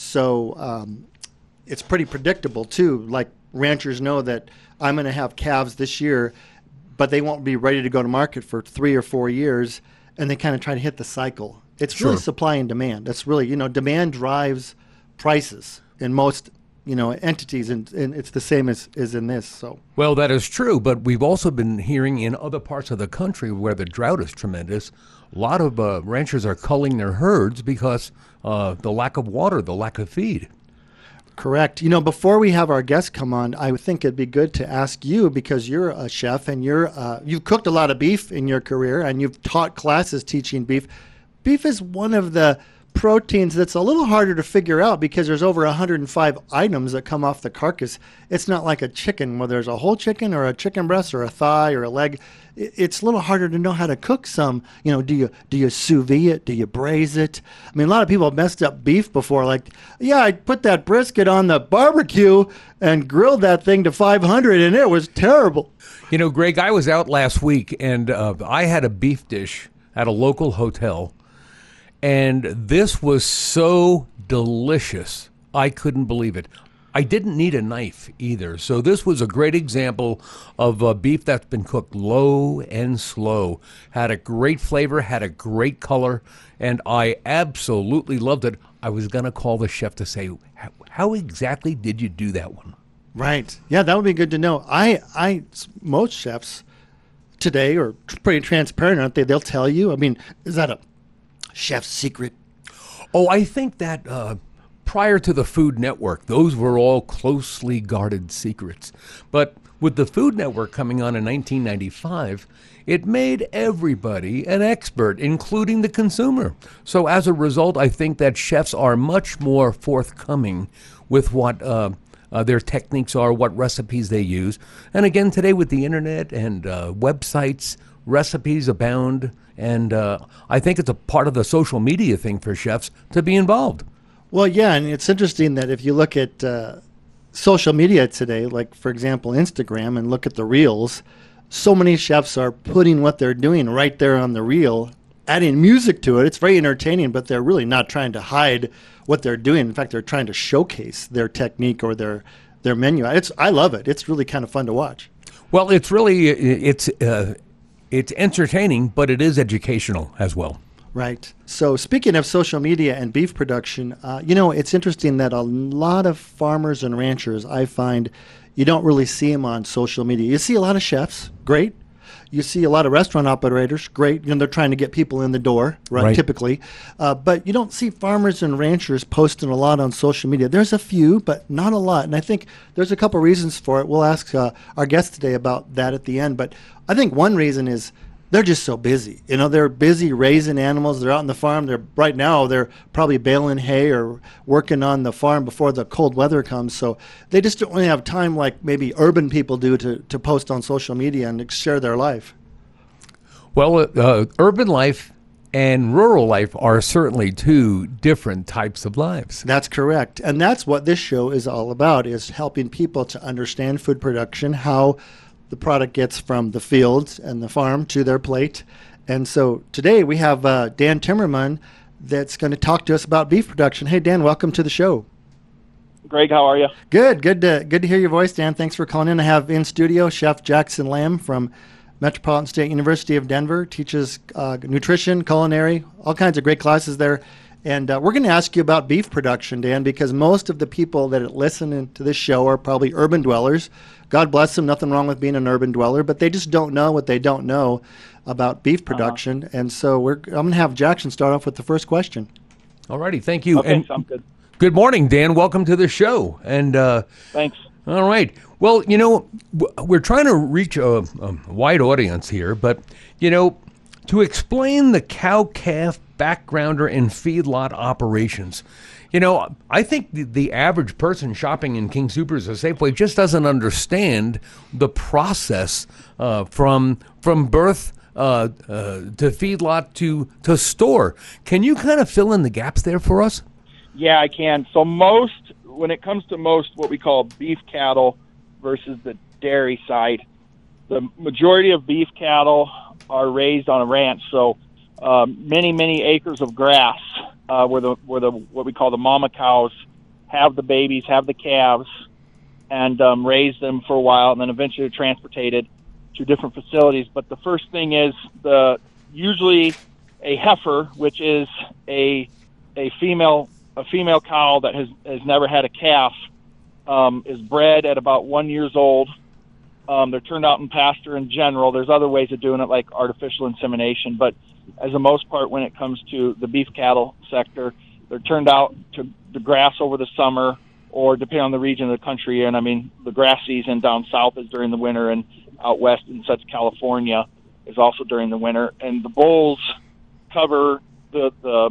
So it's pretty predictable, too. Like ranchers know that I'm going to have calves this year, but they won't be ready to go to market for 3 or 4 years, and they kind of try to hit the cycle. It's really supply and demand. That's really, demand drives prices in most, entities, and it's the same as in this. So well, that is true, but we've also been hearing in other parts of the country where the drought is tremendous, a lot of ranchers are culling their herds because the lack of water, the lack of feed. Correct. Before we have our guests come on, I would think it'd be good to ask you, because you're a chef and you've cooked a lot of beef in your career and you've taught classes teaching beef. Beef is one of the proteins that's a little harder to figure out because there's over 105 items that come off the carcass. It's not like a chicken, whether there's a whole chicken or a chicken breast or a thigh or a leg. It's a little harder to know how to cook some. Do you sous vide it? Do you braise it? I mean, a lot of people have messed up beef before. Like, yeah, I put that brisket on the barbecue and grilled that thing to 500, and it was terrible. Greg, I was out last week, and I had a beef dish at a local hotel, and this was so delicious. I couldn't believe it. I didn't need a knife either. So this was a great example of beef that's been cooked low and slow. Had a great flavor, had a great color, and I absolutely loved it. I was going to call the chef to say, how exactly did you do that one? Right. Yeah, that would be good to know. Most chefs today are pretty transparent, aren't they? They'll tell you. I mean, is that a chef's secret? Oh, I think that prior to the Food Network, those were all closely guarded secrets. But with the Food Network coming on in 1995, it made everybody an expert, including the consumer. So as a result, I think that chefs are much more forthcoming with what their techniques are, what recipes they use. And again, today with the internet and websites, recipes abound. And I think it's a part of the social media thing for chefs to be involved. Well, yeah, and it's interesting that if you look at social media today, like, for example, Instagram, and look at the reels, so many chefs are putting what they're doing right there on the reel, adding music to it. It's very entertaining, but they're really not trying to hide what they're doing. In fact, they're trying to showcase their technique or their menu. I love it. It's really kind of fun to watch. Well, it's really, it's entertaining, but it is educational as well. Right. So speaking of social media and beef production, it's interesting that a lot of farmers and ranchers, I find, you don't really see them on social media. You see a lot of chefs, great. You see a lot of restaurant operators, great. They're trying to get people in the door, right. Typically. But you don't see farmers and ranchers posting a lot on social media. There's a few, but not a lot. And I think there's a couple reasons for it. We'll ask our guest today about that at the end. But I think one reason is they're just so busy. They're busy raising animals. They're out on the farm. Right now they're probably baling hay or working on the farm before the cold weather comes. So they just don't really have time like maybe urban people do to post on social media and share their life. Well, urban life and rural life are certainly two different types of lives. That's correct. And that's what this show is all about, is helping people to understand food production, how the product gets from the fields and the farm to their plate. And so today we have Dan Timmerman that's going to talk to us about beef production. Hey, Dan, welcome to the show. Greg, how are you? Good to hear your voice, Dan. Thanks for calling in. I have in studio Chef Jackson Lamb from Metropolitan State University of Denver, teaches nutrition, culinary, all kinds of great classes there. And we're going to ask you about beef production, Dan, because most of the people that listen to this show are probably urban dwellers. God bless them, nothing wrong with being an urban dweller, but they just don't know what they don't know about beef production. And so I'm going to have Jackson start off with the first question. All righty, thank you. Okay, sounds good. Good morning, Dan. Welcome to the show. And thanks. All right. Well, we're trying to reach a wide audience here, but, to explain the cow-calf backgrounder and feedlot operations, I think the average person shopping in King Soopers or Safeway just doesn't understand the process from birth to feedlot to store. Can you kind of fill in the gaps there for us? Yeah, I can. So when it comes to what we call beef cattle versus the dairy side, the majority of beef cattle are raised on a ranch. So many acres of grass where the what we call the mama cows have the babies, have the calves, and raise them for a while, and then eventually transported to different facilities. But the first thing is usually a heifer, which is a female cow that has never had a calf, is bred at about 1 year old. They're turned out in pasture in general. There's other ways of doing it, like artificial insemination, but as the most part, when it comes to the beef cattle sector, they're turned out to the grass over the summer, or depending on the region of the country. And I mean, the grass season down south is during the winter, and out west in such California is also during the winter. And the bulls cover the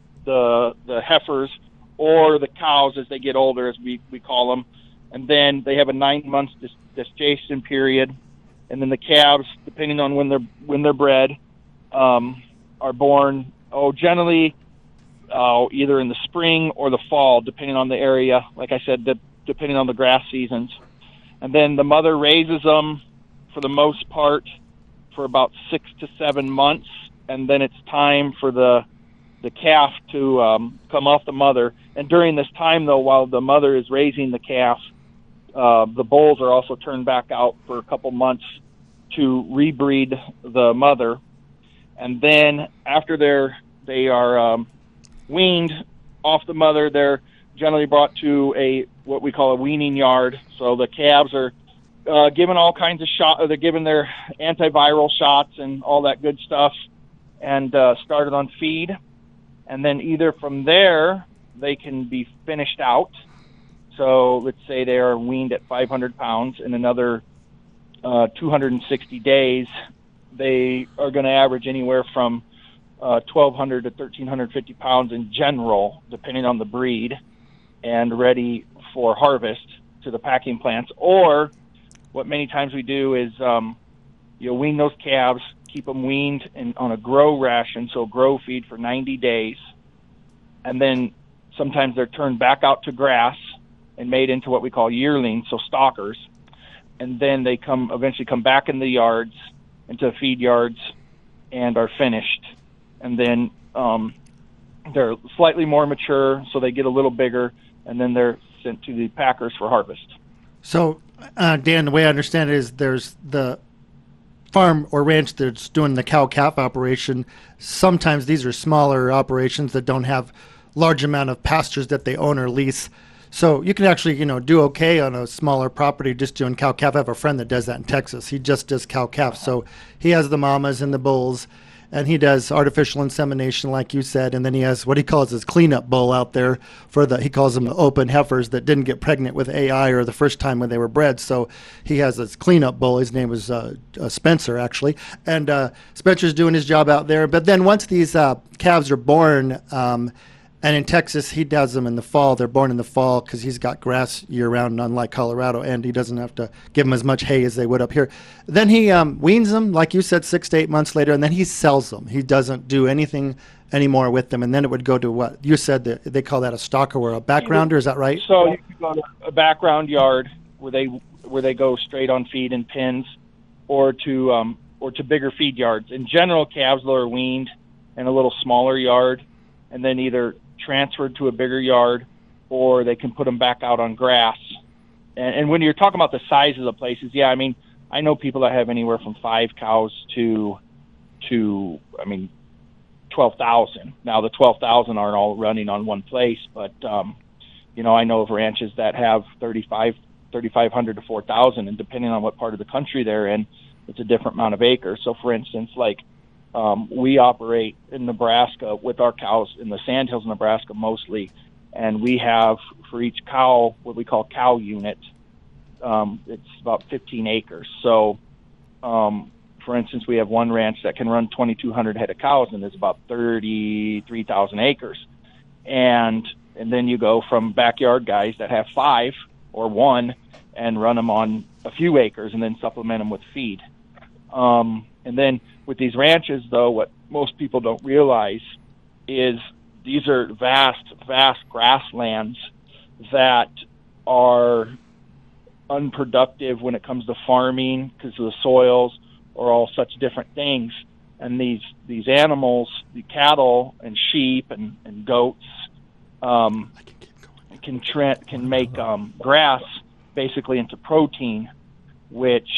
heifers, or the cows as they get older, as we call them. And then they have a 9 months gestation period, and then the calves, depending on when they're bred, are born generally either in the spring or the fall, depending on the area. Like I said, depending on the grass seasons. And then the mother raises them for the most part for about 6 to 7 months, and then it's time for the calf to come off the mother. And during this time, though, while the mother is raising the calf, the bulls are also turned back out for a couple months to rebreed the mother. And then after they are weaned off the mother, they're generally brought to what we call a weaning yard. So the calves are given all kinds of shots. They're given their antiviral shots and all that good stuff, and started on feed. And then either from there, they can be finished out. So let's say they are weaned at 500 pounds, and another 260 days, they are going to average anywhere from 1,200 to 1,350 pounds in general, depending on the breed, and ready for harvest to the packing plants. Or what many times we do is wean those calves, keep them weaned on a grow ration, so grow feed for 90 days, and then sometimes they're turned back out to grass and made into what we call yearlings, so stalkers, and then they eventually come back in the yards, into feed yards, and are finished. And then they're slightly more mature, so they get a little bigger, and then they're sent to the packers for harvest. So, Dan, the way I understand it is there's the farm or ranch that's doing the cow-calf operation. Sometimes these are smaller operations that don't have large amount of pastures that they own or lease. So you can actually, do okay on a smaller property just doing cow-calf. I have a friend that does that in Texas. He just does cow-calf. So he has the mamas and the bulls, and he does artificial insemination, like you said, and then he has what he calls his cleanup bull out there he calls them the open heifers that didn't get pregnant with AI or the first time when they were bred. So he has this cleanup bull. His name was Spencer, actually, and Spencer's doing his job out there. But then once these calves are born, and in Texas, he does them in the fall. They're born in the fall because he's got grass year-round, unlike Colorado, and he doesn't have to give them as much hay as they would up here. Then he weans them, like you said, 6 to 8 months later, and then he sells them. He doesn't do anything anymore with them, and then it would go to what? You said that they call that a stalker or a backgrounder, is that right? So you can go to a background yard where they go straight on feed and pins, or to bigger feed yards. In general, calves are weaned in a little smaller yard, and then either transferred to a bigger yard, or they can put them back out on grass. And when you're talking about the size of the places, I know people that have anywhere from 5 cows to 12,000. Now the 12,000 aren't all running on one place, but I know of ranches that have 3,500 to 4,000, and depending on what part of the country they're in, it's a different amount of acres. So for instance, we operate in Nebraska with our cows in the Sandhills, Nebraska mostly, and we have for each cow what we call cow unit. It's about 15 acres. So, for instance, we have one ranch that can run 2,200 head of cows, and it's about 33,000 acres. And then you go from backyard guys that have 5 or 1 and run them on a few acres, and then supplement them with feed. And then with these ranches, though, what most people don't realize is these are vast, vast grasslands that are unproductive when it comes to farming because of the soils or all such different things. And these animals, the cattle and sheep and goats, can make grass basically into protein, which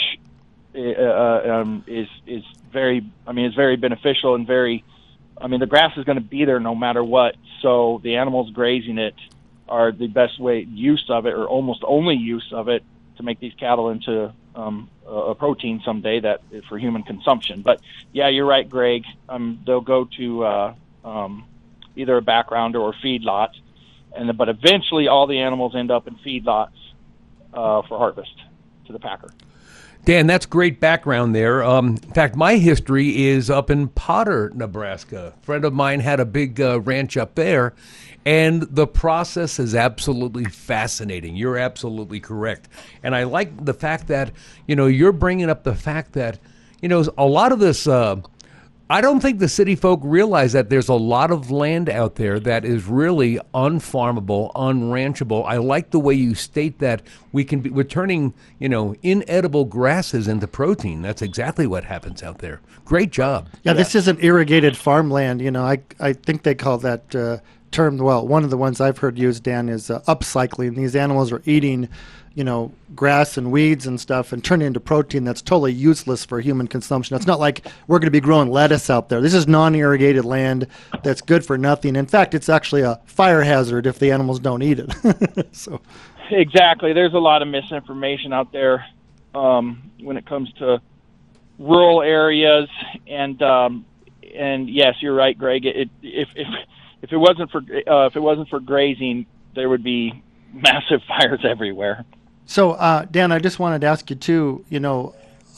is very, it's very beneficial and the grass is going to be there no matter what. So the animals grazing it are the best use of it, or almost only use of it, to make these cattle into a protein someday that for human consumption. But yeah, you're right, Greg. They'll go to either a backgrounder or feedlot, but eventually all the animals end up in feedlots for harvest to the packer. Dan, that's great background there. In fact, my history is up in Potter, Nebraska. A friend of mine had a big ranch up there, and the process is absolutely fascinating. You're absolutely correct. And I like the fact that, you're bringing up the fact that, a lot of this, I don't think the city folk realize that there's a lot of land out there that is really unfarmable, unranchable. I like the way you state that we're turning, inedible grasses into protein. That's exactly what happens out there. Great job. Yeah, this isn't irrigated farmland. I think they call that term, one of the ones I've heard used, Dan, is upcycling. These animals are eating grass and weeds and stuff and turn it into protein that's totally useless for human consumption. It's not like we're going to be growing lettuce out there. This is non-irrigated land that's good for nothing. In fact, it's actually a fire hazard if the animals don't eat it. So, exactly. There's a lot of misinformation out there when it comes to rural areas, and yes, you're right, Greg. If it wasn't for grazing, there would be massive fires everywhere. So, Dan, I just wanted to ask you too,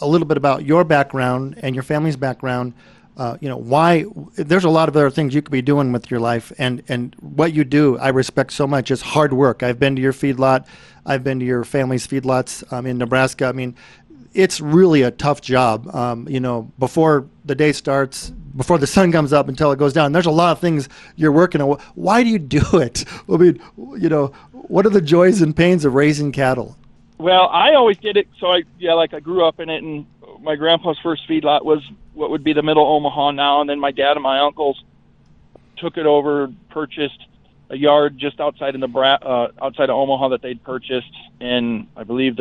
a little bit about your background and your family's background. Why there's a lot of other things you could be doing with your life, and what you do, I respect so much. It's hard work. I've been to your feedlot. I've been to your family's feedlots in Nebraska. I mean, it's really a tough job. Before the day starts, before the sun comes up until it goes down, there's a lot of things you're working on. Why do you do it? I mean, what are the joys and pains of raising cattle? Well, I always did it. So I grew up in it, and my grandpa's first feedlot was what would be the Middle Omaha now, and then my dad and my uncles took it over, purchased a yard just outside of outside of Omaha that they'd purchased in, I believe,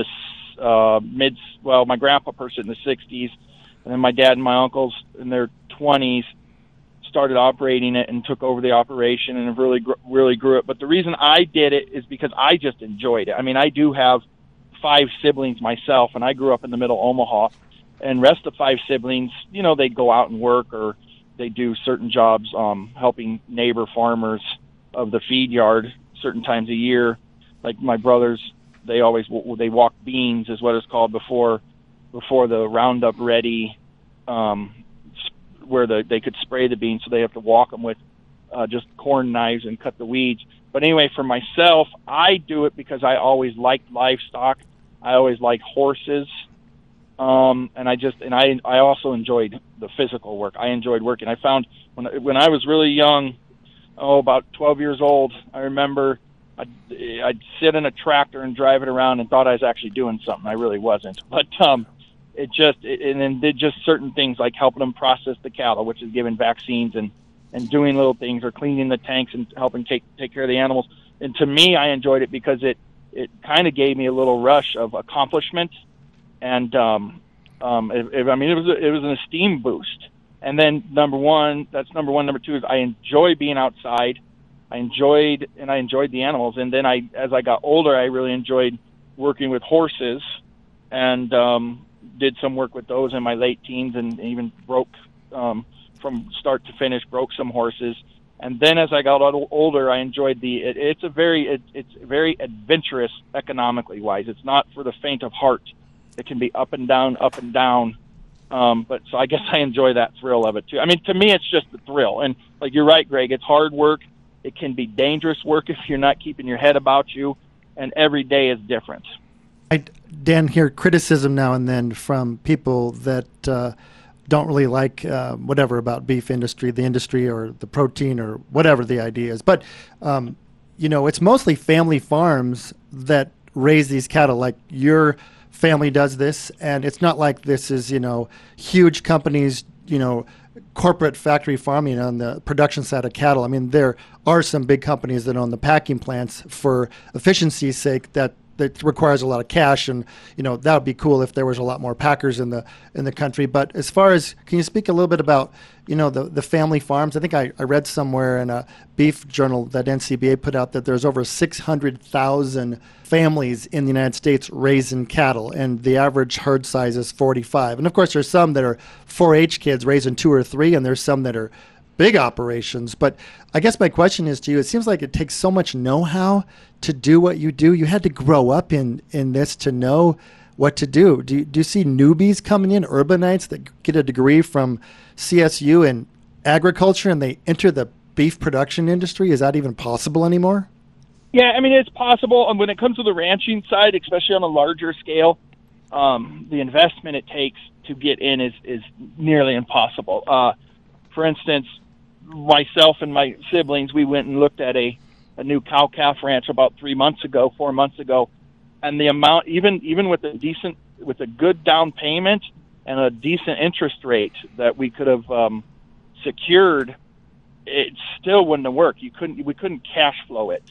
my grandpa purchased it in the 60s, and then my dad and my uncles in their 20s started operating it and took over the operation and really grew it. But the reason I did it is because I just enjoyed it. I mean, I do have 5 siblings myself, and I grew up in the Middle Omaha. And rest of 5 siblings, they go out and work, or they do certain jobs helping neighbor farmers of the feed yard certain times a year. Like my brothers, they walk beans is what it's called before the Roundup Ready, where they could spray the beans, so they have to walk them with just corn knives and cut the weeds. But anyway, for myself, I do it because I always liked livestock. I always liked horses. And I also enjoyed the physical work. I enjoyed working. I found when I was really young, about 12 years old, I remember I'd sit in a tractor and drive it around and thought I was actually doing something. I really wasn't. But and then did just certain things like helping them process the cattle, which is giving vaccines and doing little things, or cleaning the tanks and helping take care of the animals. And to me, I enjoyed it because it kind of gave me a little rush of accomplishment. And it was an esteem boost. And then number one. Number two is I enjoy being outside. I enjoyed the animals. And then as I got older, I really enjoyed working with horses, and did some work with those in my late teens, and even broke from start to finish, broke some horses. And then as I got older, I enjoyed it's very adventurous economically wise. It's not for the faint of heart. It can be up and down. But so I guess I enjoy that thrill of it too. I mean, to me, it's just the thrill. And like you're right, Greg, it's hard work. It can be dangerous work if you're not keeping your head about you. And every day is different. I, Dan, hear criticism now and then from people that don't really like whatever about beef industry, the industry, or the protein, or whatever the idea is. But, it's mostly family farms that raise these cattle. Like your family does this, and it's not like this is, huge companies, corporate factory farming on the production side of cattle. I mean, there are some big companies that own the packing plants for efficiency's sake that requires a lot of cash, and that would be cool if there was a lot more packers in the country. But as far as, can you speak a little bit about the family farms? I think I read somewhere in a beef journal that NCBA put out that there's over 600,000 families in the United States raising cattle, and the average herd size is 45. And of course, there's some that are 4-H kids raising 2 or 3, and there's some that are big operations. But I guess my question is to you, it seems like it takes so much know-how to do what you do. You had to grow up in this to know what to do. Do you see newbies coming in, urbanites that get a degree from CSU in agriculture and they enter the beef production industry? Is that even possible anymore? Yeah, I mean, it's possible. And when it comes to the ranching side, especially on a larger scale, the investment it takes to get in is nearly impossible. For instance, myself and my siblings, we went and looked at a new cow-calf ranch about 4 months ago, and the amount, even with a good down payment and a decent interest rate that we could have secured, it still wouldn't have worked. We couldn't cash flow it.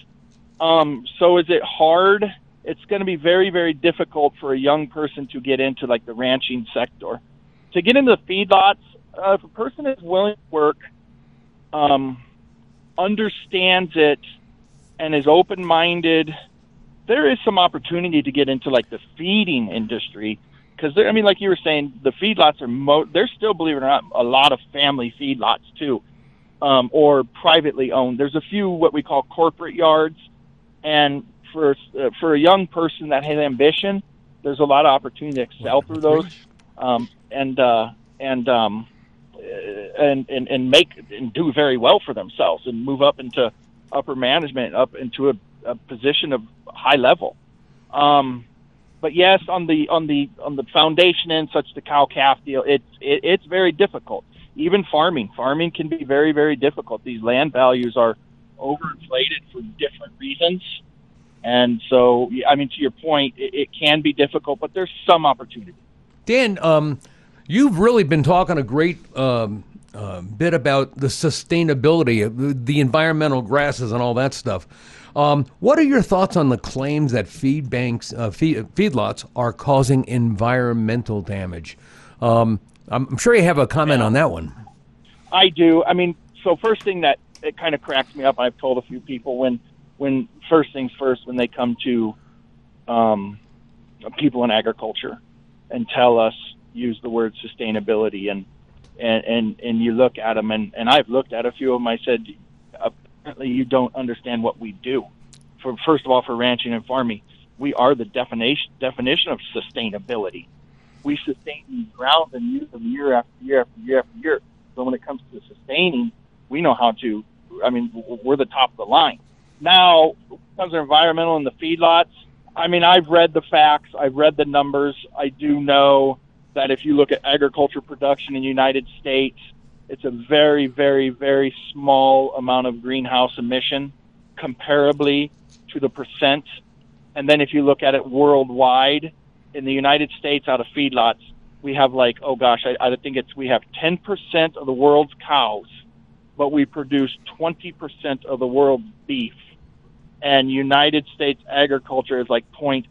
So is it hard? It's going to be very, very difficult for a young person to get into like the ranching sector. To get into the feedlots, if a person is willing to work, understands it, and is open-minded, there is some opportunity to get into like the feeding industry. Because like you were saying, the feedlots there's still, believe it or not, a lot of family feedlots too, or privately owned. There's a few what we call corporate yards, and for a young person that has ambition, there's a lot of opportunity to excel through those. and do very well for themselves and move up into upper management, up into a position of high level. But yes, on the foundation end, such the cow-calf deal, it's very difficult. Even farming can be very, very difficult. These land values are overinflated for different reasons, and so I mean, to your point, it can be difficult, but there's some opportunity. Dan, you've really been talking a great bit about the sustainability of the environmental grasses and all that stuff. What are your thoughts on the claims that feedlots are causing environmental damage? I'm sure you have a comment on that one. I do. I mean, so first thing that it kind of cracks me up, I've told a few people when first things first, when they come to people in agriculture and tell us, use the word sustainability, and you look at them, and I've looked at a few of them, I said, apparently you don't understand what we do. First of all, for ranching and farming, we are the definition of sustainability. We sustain these grounds and use them year after year after year after year. So when it comes to sustaining, we know how to, I mean, we're the top of the line. Now, when it comes to environmental and the feedlots, I mean, I've read the facts, I've read the numbers. I do know that if you look at agriculture production in the United States, it's a very, very, very small amount of greenhouse emission comparably to the percent. And then if you look at it worldwide, in the United States, out of feedlots, we have I think we have 10% of the world's cows, but we produce 20% of the world's beef. And United States agriculture is like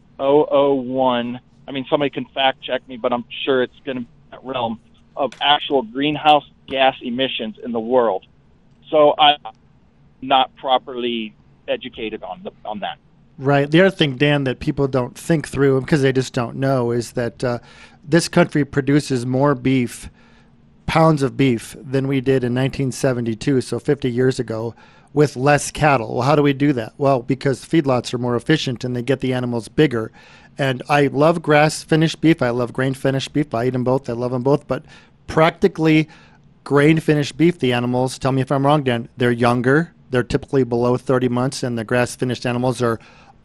0.001. I mean, somebody can fact check me, but I'm sure it's going to be that realm of actual greenhouse gas emissions in the world. So I'm not properly educated on that. Right. The other thing, Dan, that people don't think through because they just don't know is that this country produces more pounds of beef than we did in 1972, so 50 years ago, with less cattle. Well, how do we do that? Well, because feedlots are more efficient and they get the animals bigger. And I love grass-finished beef. I love grain-finished beef. I eat them both. I love them both. But practically grain-finished beef, the animals, tell me if I'm wrong, Dan, they're younger. They're typically below 30 months, and the grass-finished animals are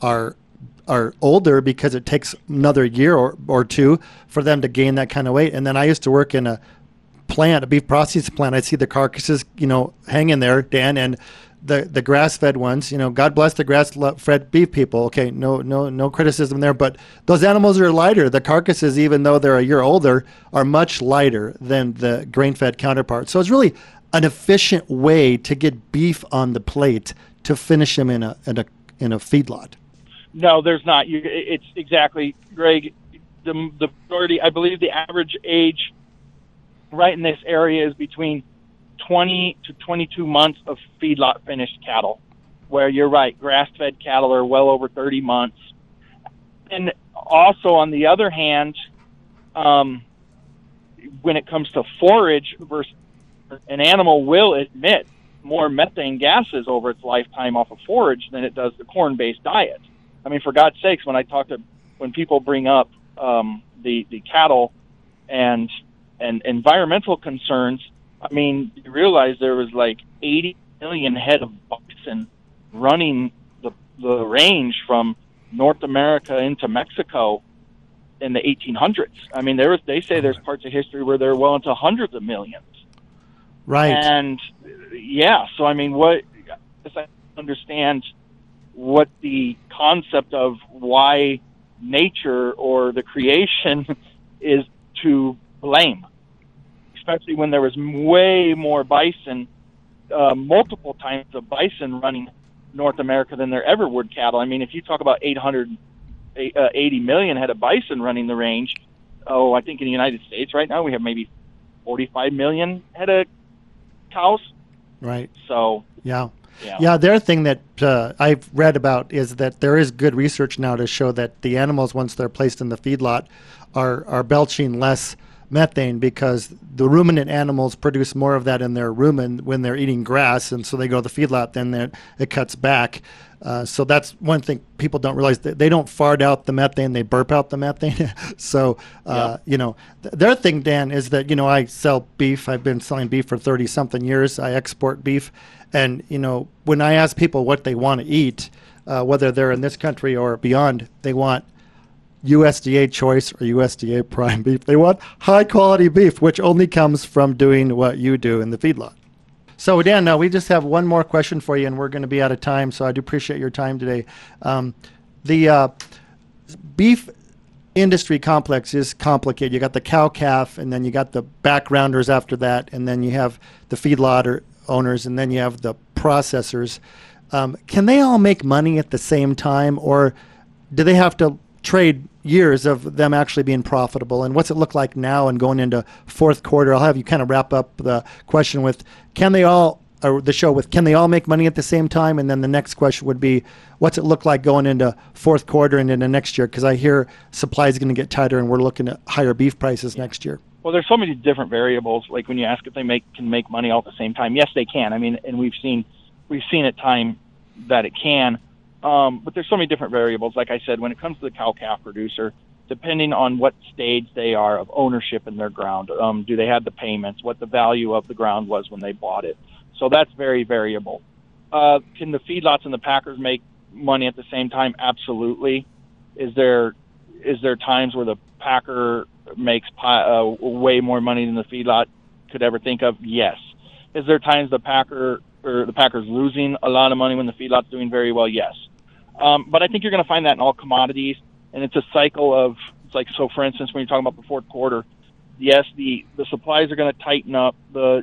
older because it takes another year or two for them to gain that kind of weight. And then I used to work in a beef processing plant. I'd see the carcasses, hanging there, Dan, and the grass-fed ones, God bless the grass-fed beef people. Okay, no criticism there, but those animals are lighter. The carcasses, even though they're a year older, are much lighter than the grain-fed counterpart. So it's really an efficient way to get beef on the plate to finish them in a feedlot. No, there's not. It's exactly, Greg. The majority, I believe, the average age right in this area is between 20 to 22 months of feedlot finished cattle, where you're right, grass-fed cattle are well over 30 months. And also, on the other hand, when it comes to forage, an animal will emit more methane gases over its lifetime off of forage than it does the corn-based diet. I mean, for God's sakes, when people bring up the cattle and environmental concerns, I mean, you realize there was like 80 million head of bison running the range from North America into Mexico in the 1800s. I mean, they say there's parts of history where they're well into hundreds of millions. Right. And yeah, so I mean, I understand what the concept of why nature or the creation is to blame, especially when there was way more bison, multiple times of bison running North America than there ever would cattle. I mean, if you talk about 880 million head of bison running the range, I think in the United States right now we have maybe 45 million head of cows. Right. So yeah. The other thing that I've read about is that there is good research now to show that the animals, once they're placed in the feedlot, are belching less methane because the ruminant animals produce more of that in their rumen when they're eating grass, and so they go to the feedlot, then it cuts back. So that's one thing people don't realize. They don't fart out the methane, they burp out the methane. So, the other thing, Dan, is that, I sell beef. I've been selling beef for 30-something years. I export beef. And, when I ask people what they want to eat, whether they're in this country or beyond, they want USDA choice or USDA prime beef. They want high-quality beef, which only comes from doing what you do in the feedlot. So, Dan, we just have one more question for you, and we're going to be out of time, so I do appreciate your time today. The beef industry complex is complicated. You got the cow-calf, and then you got the backgrounders after that, and then you have the feedlot owners, and then you have the processors. Can they all make money at the same time, or do they have to trade years of them actually being profitable? And what's it look like now and going into fourth quarter? I'll have you kind of wrap up the question with, can they all make money at the same time? And then the next question would be, what's it look like going into fourth quarter and into next year? Because I hear supply is going to get tighter and we're looking at higher beef prices next year. Well, there's so many different variables. Like when you ask if they can make money all at the same time, yes, they can. I mean, and we've seen at time that it can. But there's so many different variables. Like I said, when it comes to the cow-calf producer, depending on what stage they are of ownership in their ground, do they have the payments, what the value of the ground was when they bought it. So that's very variable. Can the feedlots and the packers make money at the same time? Absolutely. Is there times where the packer makes way more money than the feedlot could ever think of? Yes. Is there times the packer's losing a lot of money when the feedlot's doing very well? Yes. But I think you're going to find that in all commodities, and it's a cycle of, so for instance, when you're talking about the fourth quarter, yes, the supplies are going to tighten up. The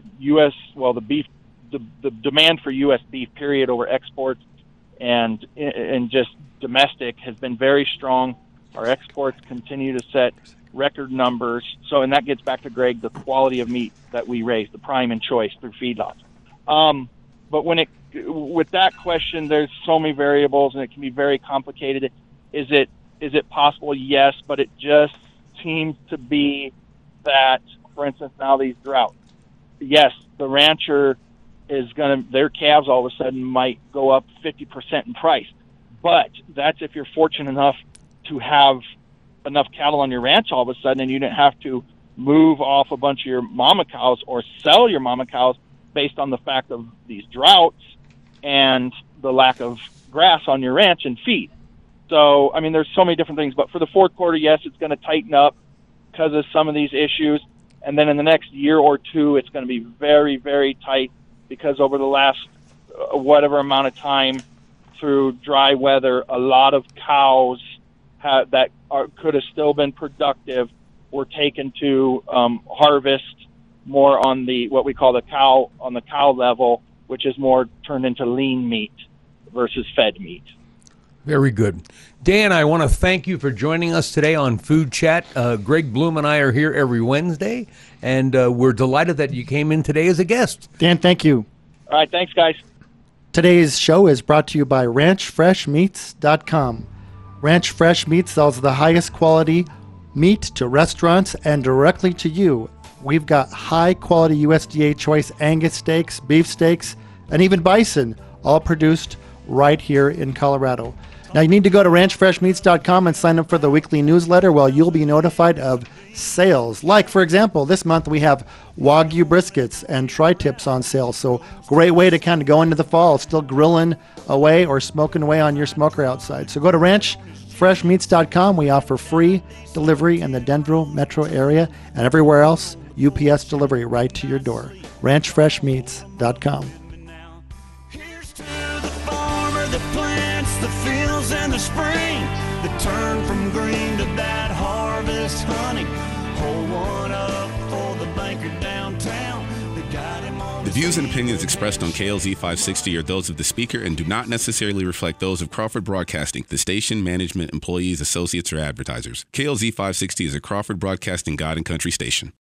demand for U.S. beef, period, over exports and just domestic has been very strong. Our exports continue to set record numbers. So, and that gets back to, Greg, the quality of meat that we raise, the prime and choice through feedlots. But with that question, there's so many variables, and it can be very complicated. Is it possible? Yes, but it just seems to be that, for instance, now these droughts. Yes, the rancher their calves all of a sudden might go up 50% in price, but that's if you're fortunate enough to have enough cattle on your ranch all of a sudden, and you didn't have to move off a bunch of your mama cows or sell your mama cows based on the fact of these droughts and the lack of grass on your ranch and feed. So, I mean, there's so many different things. But for the fourth quarter, yes, it's going to tighten up because of some of these issues. And then in the next year or two, it's going to be very, very tight because over the last whatever amount of time through dry weather, a lot of cows could have still been productive were taken to harvest more on what we call the cow level, which is more turned into lean meat versus fed meat. Very good. Dan, I want to thank you for joining us today on Food Chat. Greg Bloom and I are here every Wednesday, and we're delighted that you came in today as a guest. Dan, thank you. All right, thanks, guys. Today's show is brought to you by RanchFreshMeats.com. Ranch Fresh Meats sells the highest quality meat to restaurants and directly to you. We've got high-quality USDA choice Angus steaks, beef steaks, and even bison, all produced right here in Colorado. Now, you need to go to RanchFreshMeats.com and sign up for the weekly newsletter where you'll be notified of sales. Like, for example, this month we have Wagyu briskets and tri-tips on sale. So, great way to kind of go into the fall, still grilling away or smoking away on your smoker outside. So, go to RanchFreshMeats.com. We offer free delivery in the Denver metro area and everywhere else. UPS delivery right to your door. RanchFreshMeats.com. The fields in the spring that turn from green to that harvest honey. Hold one up for the banker downtown. The views and opinions expressed on KLZ 560 are those of the speaker and do not necessarily reflect those of Crawford Broadcasting, the station, management, employees, associates, or advertisers. KLZ 560 is a Crawford Broadcasting God and Country station.